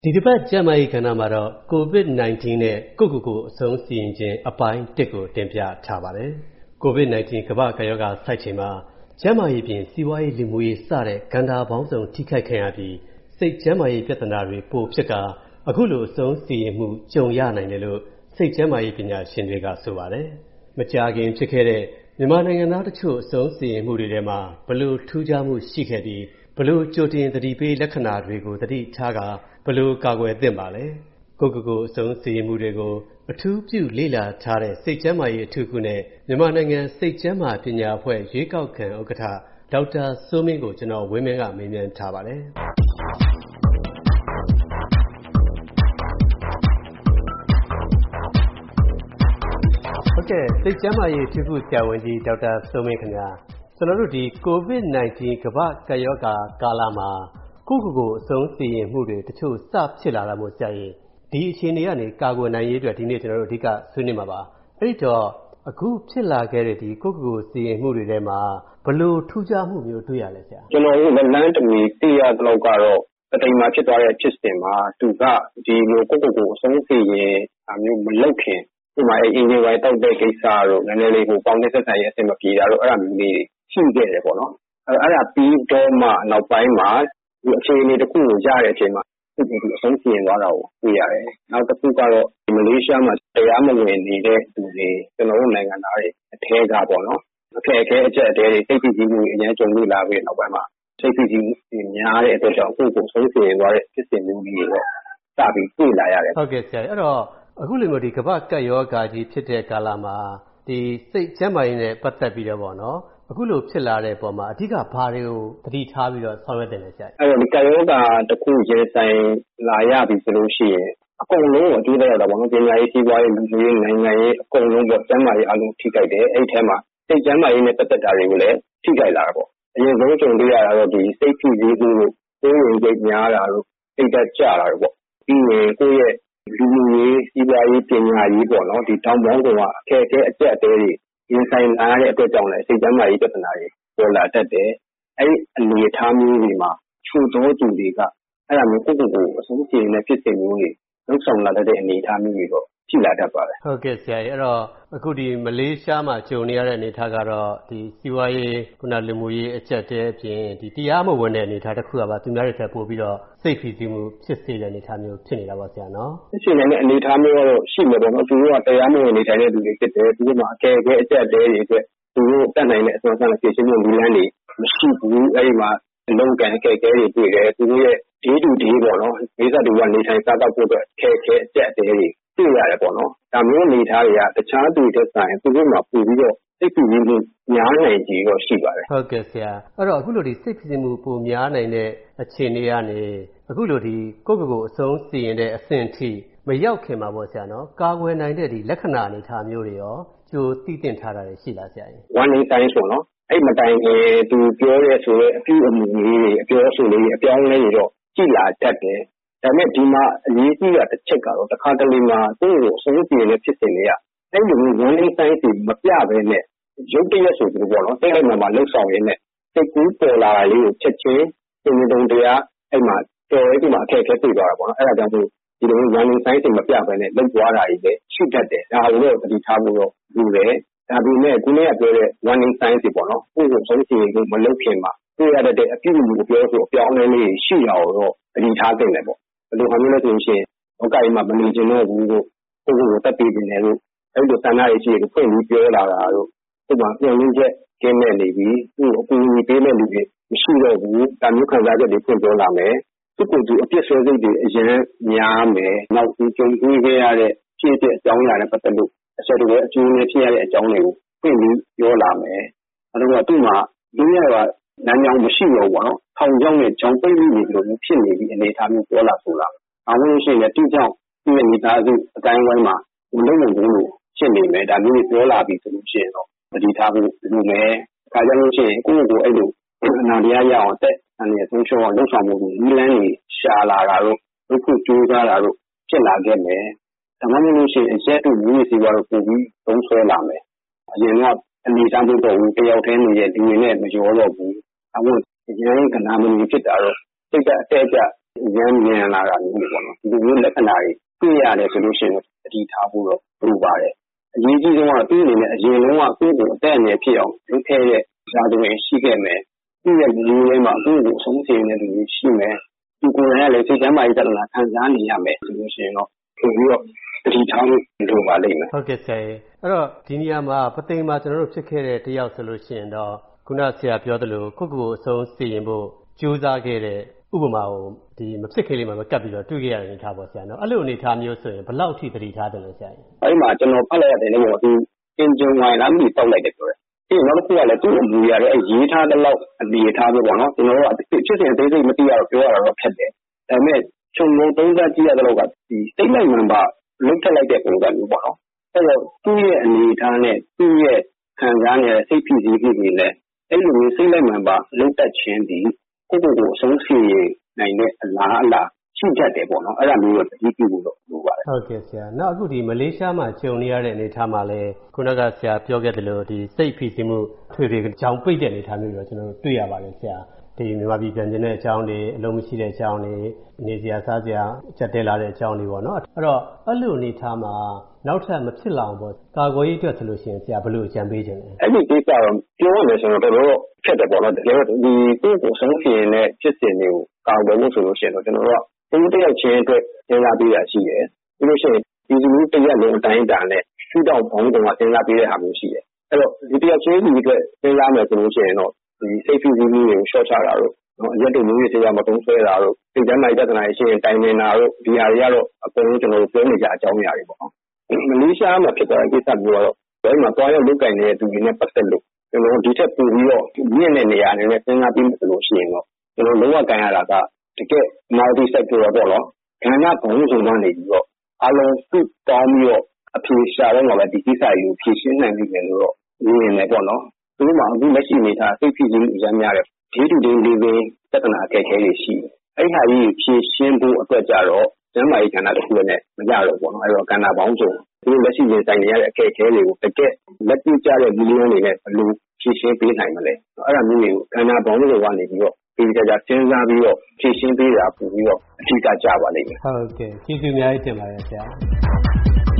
ဒီတစ်ပတ်ကျန်းမာရေးကဏ္ဍမှာတော့ COVID-19 နဲ့ကိုယ့်ကိုယ်ကိုအဆုံးစီရင်ခြင်းအပိုင်း1ကိုတင်ပြထားပါတယ်။ COVID-19 ကမ္ဘာ့ကပ်ရောဂါဆိုက်ချိန်မှာကျန်းမာရေးပြင်စီးပွားရေးလူမှုရေးစတဲ့ကဏ္ဍပေါင်းစုံထိခိုက်ခံရပြီးစိတ်ကျန်းမာရေးပြဿနာတွေပိုဖြစ်ကာအခုလိုအဆုံးစီရင်မှုကြုံရနိုင်တယ်လို့စိတ်ကျန်းမာရေးပညာရှင်တွေကဆိုပါတယ်။မကြာခင်ဖြစ်ခဲ့တဲ့မြန်မာနိုင်ငံသားတချို့အဆုံးစီရင်မှုတွေထဲမှာဘလို့ထူးခြားမှုရှိခဲ့ပြီးဘလို့ကြိုတင်သတိပေးလက္ခဏာတွေကိုသတိထားကာဘလို့ကာကွယ်သင့်ပါလဲကိုယ့်ကိုယ်အဆုံးစီရင်မှုတွေကိုအထူးပြုလေ့လာထားတဲ့စိတ်ကျန်းမာရေးအထူးကုနဲ့မြန်မာနိုင်ငံစိတ်ကျန်းမာပညာအဖွဲ့ရွေးကောက်ခံဥက္ကဋ္ဌဒေါက်တာစိုးမင်းကိုကျွန်တော်ဝင်းမင်းကမေးမြန်းထားပါတယ်ဟုတ်ကဲ့စိတ်ကျန်းမာရေးအထူးကုဆရာဝန်ကြီးဒေါက်တာစိုးမင်းခင်ဗျာကျွန်တော်တို့ဒီ COVID-19 ကမ္ဘာ့ကပ်ရောဂါကာလမှာကိုယ့်ကိုယ်အဆုံးစီရင်မှုတွေတချို့စဖြစ်လာတာမို့ဆရာကြီးဒီအခြေအနေကနေကာကွယ်နိုင်ရေးအတွက်ဒီနေ့ကျွန်တော်တို့အဓိကဆွေးနွေးမှာပါအဲ့တော့အခုဖြစ်လာခဲ့တဲ့ဒီကိုယ့်ကိုယ်စီရင်မှုတွေထဲမှာဘလို့ထူးခြားမှုမျိုးတွေ့ရလဲဆရာကျွန်တော်တို့လမ်းတမီသိရတဲ့လောက်ကတော့အတိမ်မှာဖြစ်သွားတဲ့ဖြစ်စဉ်မှာသူကဒီလိုကိုယ့်ကိုယ်အဆုံးစီရင်အမျိုးမလုပ်ခင်ဒီမှာအင်ဂျင်ဝိုင်တောက်တဲ့ကိစ္စတို့နည်းနည်းလေးကိုပေါင်းတဲ့ဆက်ဆံရေးအဆင်မပြေတာတို့အဲ့ဒါမျိုးလေးရှိခဲ့တယ်ပေါ့နော်အဲ့ဒါပြီးတော့မှနောက်ပိုင်းမှာဒီအခြေအနေတစ်ခုကိုရတဲ့အချိန်မှာဒီအဆုံးစီရင်သွားတာကိုတွေ့ရတယ်။နောက်တစ်ခုကတော့မလေးရှားမှာတရားမဝင်နေတဲ့သူတွေကျွန်တော်တို့နိုင်ငံသားတွေအထက်ကပေါ့နော်အခက်အခဲအကျက်အတဲတွေစိတ်ဖိစီးမှုအများကြုံတွေ့လာပြီးနောက်ပိုင်းမှာစိတ်ဖိစီးမှုများတဲ့အတွက်ကြောင့်ကိုယ့်ကိုဆုံးစီရင်သွားတဲ့ဖြစ်စဉ်မျိုးတွေတော့စပြီးတွေ့လာရတယ်။ဟုတ်ကဲ့ဆရာအဲ့တော့အခုလိုမျိုးဒီကမ္ဘာ့ကပ်ရောဂါကြီးဖြစ်တဲ့ကာလမှာဒီစိတ်ကျန်းမာရေးနဲ့ပတ်သက်ပြီးတော့ပေါ့နော်အခုလိုဖြစ်လာတဲ့ပုံမှာအဓိကဘာတွေကိုသတိထားပြီးတော့ဆောင်ရွက်တယ်လဲဆရာအဲ့တော့ဒီကာယောဂါတစ်ခုရင်ဆိုင်လာရပြီဆိုလို့ရှိရင်အကုန်လုံးကိုအကျိုးသက်ရောက်တာပေါ့နော်ပညာရေးစီးပွားရေးလူမှုရေးနိုင်ငံရေးအကုန်လုံးပေါ့ကျန်းမာရေးအလုံးထိခိုက်တယ်အဲ့ဒီထဲမှာစိတ်ကျန်းမာရေးနဲ့ပတ်သက်တာတွေကိုလည်းထိခိုက်လာတာပေါ့အရင်ဆုံးကြုံတွေ့ရတာတော့ဒီစိတ်ဖိစီးမှုတို့ကိုယ်ဝင်စိတ်များတာတို့စိတ်ဓာတ်ကျတာတို့ပေါ့ပြီးရင်ကိုယ့်ရဲ့လူမှုရေးစီးပွားရေးပညာရေးပေါ့နော်ဒီတောင်ပေါင်းကအခက်အခဲအကျက်အသေးတွေရင်ဆိုင်လာရတဲ့အတွက်ကြောင့်လည်းစိတ်ကျန်းမာရေးပြဿနာတွေပေါ်လာတတ်တယ်။အဲ့ဒီအနေအထားမျိုးတွေမှာချို့သောသူတွေကအဲ့ဒါမျိုးကိုယ့်ကိုယ်ကိုအဆုံးစီရင်တဲ့ဖြစ်စဉ်မျိုးတွေလောက်ဆောင်လာတဲ့အနေအထားမျိုးတွေတော့ရှိလာတတ်ပါတယ်။ဟုတ်ကဲ့ဆရာကြီးအဲ့တော့အခုဒီမလေးရှားမှာကြုံနေရတဲ့အနေအထားကတော့ဒီစီးပွားရေးခုနလူမှုရေးအကျက်တဲအပြင်ဒီတရားမဝင်တဲ့အနေအထားတစ်ခုကပါသူများတွေထပ်ပို့ပြီးတော့စိတ်ဖိစီးမှုဖြစ်စေတဲ့အနေအထားမျိုးဖြစ်နေတာပါဆရာနော်။ဖြစ်နေတဲ့အနေအထားမျိုးကတော့ရှိမှာပေါ့နော်။သူတို့ကတရားမဝင်နေထိုင်တဲ့သူတွေဖြစ်တယ်။သူတို့မှာအကယ်အကျက်တဲတွေအတွက်သူတို့တတ်နိုင်တဲ့အစွမ်းနဲ့ဖြစ်ချင်းမှုနည်းလမ်းတွေမရှိဘူးအဲ့ဒီမှာအလုံးကန်အခက်အခဲတွေတွေ့တယ်သူတို့ရဲ့ဒေးတူဒေးပေါ့နော်ဒေသတူကနေထိုင်စားတော့ဖို့အတွက်အခက်အခဲအကျက်အတဲတွေတွေ့ရတယ်ပေါ့နော်ဒါမျိုးအနေထားတွေကတခြားသူတွေဆိုင်သူတို့မှာပို့ပြီးတော့စိတ်ဖိစီးမှုများနိုင်ကြတော့ရှိပါတယ်ဟုတ်ကဲ့ဆရာအဲ့တော့အခုလိုဒီစိတ်ဖိစီးမှုပိုများနိုင်တဲ့အခြေအနေကနေအခုလိုဒီကိုယ့်ကိုယ်ကိုအဆုံးစီရင်တဲ့အဆင့်ထိမရောက်ခင်မှာပေါ့ဆရာနော်ကာကွယ်နိုင်တဲ့ဒီလက္ခဏာအနေအထားမျိုးတွေရောကြိုသိတင်ထားတာရှိလားဆရာကြီး warning sign ဆိုနော်အဲ့မတိုင်ခင်သူပြောရဲဆိုတဲ့အပြုအမူလေးတွေအပြောဆိုလေးတွေအပြောင်းလဲတွေတော့ကြည်လာတတ်တယ်ဒါပေမဲ့ဒီမှာအရေးကြီးတာတစ်ချက်ကတော့တစ်ခါတလေမှာကိုယ့်ကိုအဆုံးစီရင်တဲ့ဖြစ်စဉ်တွေကအဲ့လိုမျိုး warning sign တွေမပြဘဲနဲ့ရုပ်တရက်ဆိုပြီးတော့ပေါ့နော်စိတ်လိုက်မှာလှုပ်ဆောင်ရင်းနဲ့စိတ်ကူးပေါ်လာတာလေးကိုချက်ချင်းပုံမှန်တရားအဲ့မှာတော်ရဲဒီမှာအခက်အခဲတွေ့သွားတာပေါ့နော်အဲ့ဒါကြောင့်ဒီလို warning sign တွေမပြဘဲနဲ့လှုပ်သွားတာကြီးလည်းရှိတတ်တယ်ဒါကိုတော့သတိထားဖို့တော့လိုတယ်ဒါပေမဲ့ခုနကပြောတဲ့ warning sign တွေပေါ့နော်ကိုယ့်ကိုဆုံးစီရင်မှုမလုပ်ခင်မှာတွေ့ရတဲ့အပြုအမူအပြောဆိုအပြောင်းအလဲလေးရှိအောင်တော့သတိထားသင့်တယ်ပေါ့ဘယ်လိုဟာမျိုးလဲဆိုရင်လောကကြီးမှာမနေချင်တော့ဘူးလို့ကိုယ့်ကိုယ်တက်ပြီးနေတယ်လို့အဲ့လိုဆန္ဒရရှိကိုဖွင့်ပြီးပြောလာတာတို့ဒီမှာပြန်ရင်းချက်ကင်းမဲ့နေပြီးသူ့အကူအညီပေးမဲ့လူတွေမရှိတော့ဘူးဒါမျိုးခံစားချက်တွေဖွင့်ပြောလာမယ်သူ့ကိုယ်သူအပြစ်ဆွဲစိတ်တွေအရင်များမယ်နောက်သူကြုံတွေ့ခဲ့ရတဲ့ဖြစ်တဲ့အကြောင်းအရာတွေပတ်သက်လို့အဆက်တွေအကျိုးနဲ့ဖြစ်ရတဲ့အကြောင်းတွေကိုဖွင့်ပြီးပြောလာမယ်အဲ့တော့သူ့မှာလူရကလမ်းကြောင်းမရှိတော့ဘူးပေါ့နော်ထောင်ကြောင်းနဲ့ကြောင်ပိတ်ပြီးနေလို့ဖြစ်နေပြီးအနေအထားမျိုးပြောလာဆိုလာအောင်လို့ရှိရင်လည်းသူ့ကြောင့်သူ့ရဲ့မိသားစုအတိုင်းဝိုင်းမှာဘလုံးလုံးလို့ဖြစ်နေမယ်ဒါမျိုးပြောလာပြီးဆိုလို့ရှိရင်တော့သတိထားဖို့လိုမယ်အခါကျလို့ရှိရင်ကိုယ့်ကိုယ်အဲ့လိုအနာတရားရအောင်တက်အနေနဲ့ဆုံးရှုံးအောင်လှုပ်ဆောင်မှုတွေနည်းလမ်းတွေရှာလာတာတို့လုပ်ဖို့ကြိုးစားတာတို့ဖြစ်လာခဲ့မယ်ဒါမှမဟုတ်လို့ရှိရင်အရက်တို့မျိုးစီကတော့ပုံပြီးသုံးဆွဲလာမယ်အရင်ကအနေစားဖို့တော့တယောက်တည်းနေတဲ့ဒီနေနဲ့မရောတော့ဘူးအခုအရင်ကနာမည်ဖြစ်တာတော့စိတ်ကအတဲအကျဉာဏ်မြန်လာတာမျိုးတွေပေါ့နော်ဒီလိုမျိုးလက္ခဏာတွေတွေ့ရတယ်ဆိုလို့ရှိရင်တတိထားဖို့တော့လိုပါတယ်အရေးကြီးဆုံးကသူ့အနေနဲ့အရင်လုံးကကိုယ့်ကိုအသက်အန္တရာယ်ဖြစ်အောင်လုပ်ခဲ့တဲ့ဇာတ်ဝင်ရှိခဲ့မယ်သူ့ရဲ့လူတွေမှာကိုယ့်ကိုအဆုံးစီရင်တဲ့လူတွေရှိမယ်ဒီကိုယ်ကလည်းစိတ်ထဲမှာပြဿနာခံစားနေရမယ်ဆိုလို့ရှိရင်တော့ပိုပြီးတော့တတိထားဖို့လိုပါလိမ့်မယ်ဟုတ်ကဲ့ဆရာအဲ့တော့ဒီနေရာမှာပသိမ်မှာကျွန်တော်တို့ဖြစ်ခဲ့တဲ့တယောက်ဆိုလို့ရှိရင်တော့ခုနဆရာပြောသလိုကိုယ့်ကိုယ်အဆုံးစီရင်ဖို့ကြိုးစားခဲ့တဲ့ဥပမာကိုဒီမဖြစ်ခင်လေးမှာမကပ်ပြီးတော့တွေ့ခဲ့ရတဲ့အနေထားပေါ့ဆရာနော်အဲ့လိုအနေထားမျိုးဆိုရင်ဘယ်လောက်ထိသတိထားတယ်လဲဆရာအဲ့မှာကျွန်တော်ဖတ်လိုက်ရတယ်လို့ဒီအင်ဂျင်ဝိုင်လာမလို့တောက်လိုက်တယ်ပြောတယ်ပြီးနောက်တစ်ခုကလည်းသူ့အမူအရာတွေရေးထားတဲ့လောက်အနေထားပဲပေါ့နော်ကျွန်တော်တို့ဖြစ်စဉ်အသေးစိတ်မသိရတော့ပြောရတာတော့ဖြစ်တယ်ဒါပေမဲ့ခြုံငုံသုံးသပ်ကြည့်ရတဲ့လောက်ကဒီစိတ်လိုက်မှန်ပါလုတ်ထက်လိုက်တဲ့ပုံစံမျိုးပေါ့နော်အဲ့တော့သူ့ရဲ့အနေထားနဲ့သူ့ရဲ့ခံစားနေတဲ့စိတ်ဖြစ်စီဖြစ်နေလဲအဲ့လိုမျိုးစိတ်လိုက်မှန်ပါလုတ်တက်ခြင်းဒီကိုယ့်ကိုယ်ကိုအဆုံးစီရင်နိုင်တဲ့အလားအလာရှိတတ်တယ်ပေါ့နော်အဲ့ဒါမျိုးတော့တတိပြုလို့လိုပါတယ်ဟုတ်ကဲ့ဆရာနောက်အခုဒီမလေးရှားမှာဂျုံနေရတဲ့အနေအထားမှာလဲခုနကဆရာပြောခဲ့သလိုဒီစိတ်ဖိစီးမှုထွေထွေကြောင်ပိတ်တဲ့အနေအထားမျိုးတော့ကျွန်တော်တို့တွေ့ရပါတယ်ဆရာဒီမြန်မာပြည်ပြန်ကျင်တဲ့အကြောင်းတွေအလုံးမရှိတဲ့အကြောင်းတွေနေစရာစားစရာချက်တဲလာတဲ့အကြောင်းတွေပေါ့နော်အဲ့တော့အဲ့လိုအနေထားမှာနောက်ထပ်မဖြစ်လာအောင်ပေါ့ကာကွယ်ရေးအတွက်ဆိုလို့ရှိရင်ဆရာဘယ်လိုအကြံပေးခြင်းလဲအဲ့ဒီကိစ္စတော့ပြောရမယ်ဆိုတော့တော်တော်ဖြစ်တယ်ပေါ့နော်တကယ်တော့ဒီကိုယ့်ကိုဆုံးဖြတ်နေတဲ့ဖြစ်စဉ်တွေကိုကာကွယ်ဖို့ဆိုလို့ရှိရင်တော့ကျွန်တော်တို့ကဒီတစ်ယောက်ချင်းအတွက်စဉ်းစားပေးတာရှိတယ်ပြီးလို့ရှိရင်ဒီလူမျိုးတစ်ရက်လုံးအတိုင်းအတာနဲ့ရှုထောင့်ဘောင်းတုံကစဉ်းစားပေးတဲ့ဟာမျိုးရှိတယ်အဲ့တော့ဒီတစ်ယောက်ချင်းဒီအတွက်စဉ်းစားမယ်ဆိုလို့ရှိရင်တော့ဒီစိတ်ဖိစီးမှုတွေကိုရှော့ချတာတို့နော်ရက်တို့မျိုးတွေတရားမသုံးဆွဲတာတို့စိတ်ထဲမှာပြဿနာရှိရင်တိုင်ပင်တာတို့ဒီဟာတွေကတော့အကုန်လုံးကျွန်တော်တို့ပြောနေကြအကြောင်းအရာတွေပေါ့နော်မလေးရှားမှာဖြစ်သွားတဲ့ကိစ္စမျိုးကတော့ဘယ်မှာတွားရောက်လုပ်ကင်နေတဲ့သူတွေနဲ့ပတ်သက်လို့ကျွန်တော်ဒီထက်ပိုပြီးတော့မြင့်တဲ့နေရာတွေနဲ့စဉ်းစားပြီးမှဆိုလို့ရှိရင်တော့ကျွန်တော်လုံးဝကန်ရတာကတကယ် multi sector ပေါ့နော်ခန္ဓာဘုံစုံကနေပြီးတော့အလုံးစုတောင်းပြီးတော့အဖြေရှာတော့မှပဲဒီကိစ္စကိုဖြေရှင်းနိုင်ပြီလို့တော့မြင်နေပေါ့နော်သူတို့မှအခုလက်ရှိနေတာစိတ်ဖိစီးမှုအများများတယ်ဒီတူတင်းလေးပဲပြဿနာအခက်အခဲတွေရှိတယ်အဲ့ဒီဟာကြီးဖြေရှင်းဖို့အတွက်ကြတော့ကျန်းမာရေးဌာနတစ်ခုနဲ့မကြတော့ပေါ့နော်အဲ့တော့ကဏ္ဍပေါင်းစုံသူတို့လက်ရှိရင်ဆိုင်နေရတဲ့အခက်အခဲတွေကိုတကယ်လက်တွေ့ကျတဲ့ဒီလင်းတွေနဲ့ဘယ်လိုဖြေရှင်းပေးနိုင်မလဲအဲ့ဒါမျိုးတွေကိုကဏ္ဍပေါင်းစုံကနေပြီးတော့ဒီကြကြစဉ်းစားပြီးတော့ဖြေရှင်းပေးတာပို့ပြီးတော့အထူးကြပါလိမ့်မယ်ဟုတ်ကဲ့ကျေးဇူးအများကြီးတင်ပါတယ်ဆရာ